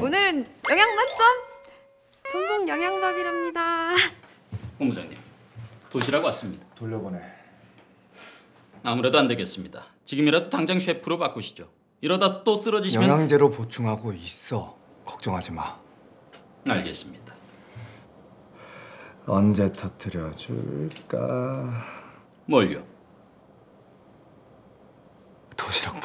오늘은 영양 만점! 전복 영양밥이랍니다. 본부장님, 도시락 왔습니다. 돌려보내. 아무래도 안 되겠습니다. 지금이라도 당장 셰프로 바꾸시죠. 이러다 또 쓰러지시면... 영양제로 보충하고 있어. 걱정하지 마. 알겠습니다. 언제 터뜨려 줄까? 뭘요? 도시락